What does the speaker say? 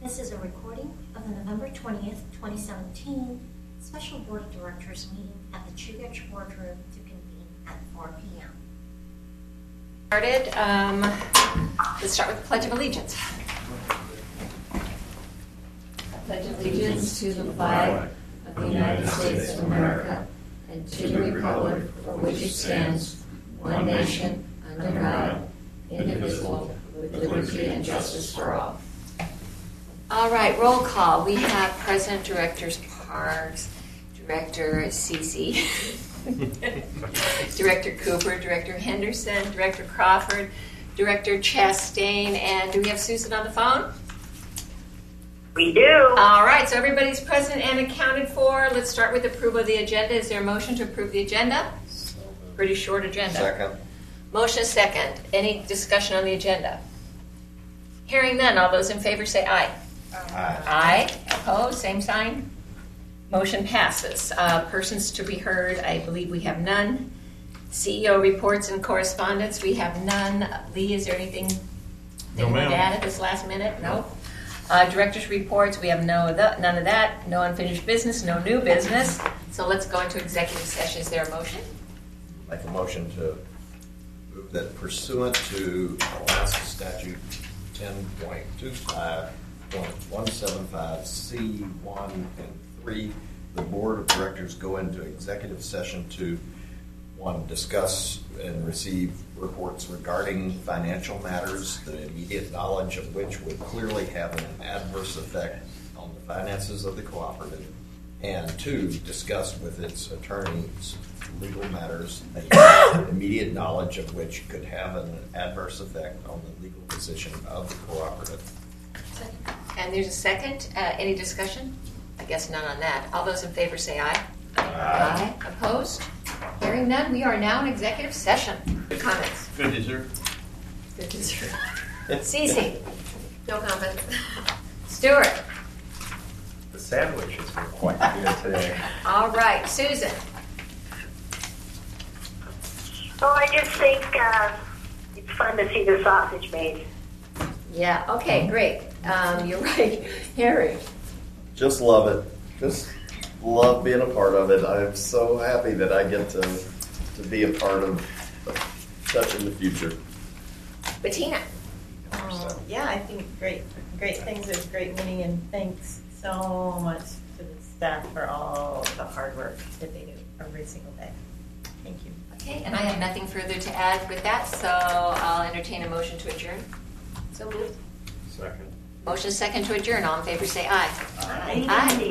This is a recording of the November 20th, 2017 Special Board of Directors meeting at the Chugach Boardroom to convene at 4 p.m. Let's start with the Pledge of Allegiance. I pledge allegiance to the flag of the United States of America and to the republic for which it stands, one nation, under God, indivisible, with liberty and justice for all. All right, roll call. We have President, Directors Parks, Director Cece, Director Cooper, Director Henderson, Director Crawford, Director Chastain, and do we have Susan on the phone? We do. All right, so everybody's present and accounted for. Let's start with approval of the agenda. Is there a motion to approve the agenda? Pretty short agenda. Second. Motion is second. Any discussion on the agenda? Hearing none, all those in favor say aye. Aye. Aye. Opposed? Same sign. Motion passes. Persons to be heard, I believe we have none. CEO reports and correspondence, we have none. Lee, is there anything that you want to add at this last minute? No. Directors reports, we have none of that. No unfinished business, no new business. So let's go into executive session. Is there a motion? Make a motion to move that pursuant to Alaska Statute 10.25.175C1 and 3, the Board of Directors go into executive session to, 1, discuss and receive reports regarding financial matters, the immediate knowledge of which would clearly have an adverse effect on the finances of the cooperative, and 2, discuss with its attorneys legal matters, the immediate knowledge of which could have an adverse effect on the legal position of the cooperative. And there's a second. Any discussion? I guess none on that. All those in favor say aye. Aye. Opposed? Hearing none, we are now in executive session. Comments? Good dessert. Good dessert. Cece? No comments. Stuart? The sandwiches were quite good today. All right. Susan? Well, I just think it's fun to see the sausage made. Yeah. Okay, great. You're right. Harry? Just love it. Just love being a part of it. I'm so happy that I get to be a part of such in the future. Bettina? Yeah, I think great things. It was a great meeting, and thanks so much to the staff for all the hard work that they do every single day. Thank you. Okay, and I have nothing further to add with that, so I'll entertain a motion to adjourn. So moved. Second. Motion second to adjourn. All in favor say aye. Aye. Aye.